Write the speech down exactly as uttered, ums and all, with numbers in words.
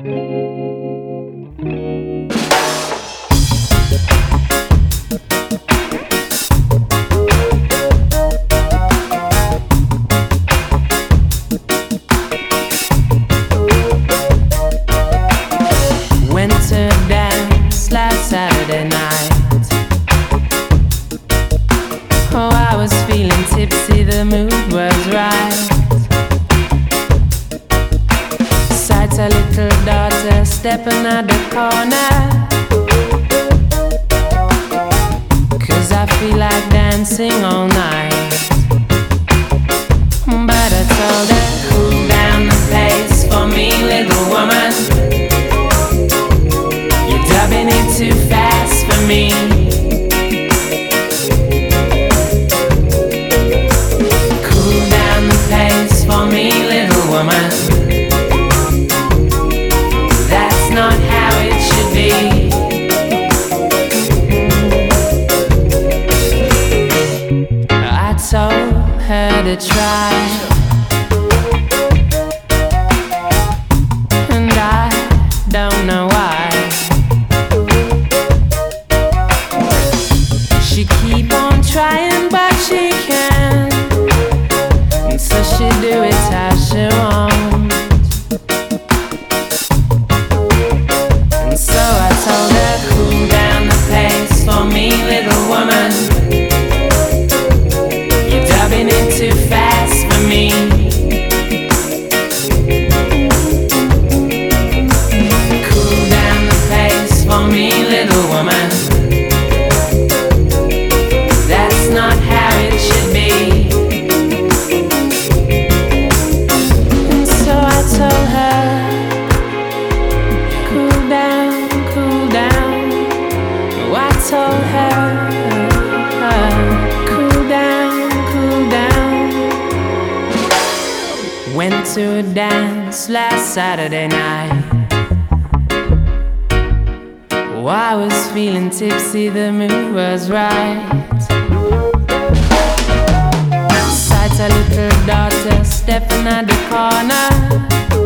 Went to a dance last Saturday night. Oh, I was feeling tipsy, the mood was right. Sight a little daughter stepping out the corner, 'cause I feel like dancing all night. But I told her, cool down the pace for me, little woman. You're dubbing it too fast for me. Cool down the pace for me, little woman. That's not how it should be. I told her to try, and I don't know why. She keep on trying, but she can't, and so she do it how she wants. And so I told her, cool down the pace for me, little woman. You're dubbing it too fast for me. Cool down the pace for me, little woman. That's not how it should be. And so I told her, cool down, cool down. Oh, I told her, cool down, cool down. Went to a dance last Saturday night. Oh, I was feeling tipsy, the mood was right. Sight a little daughter stepping out the corner,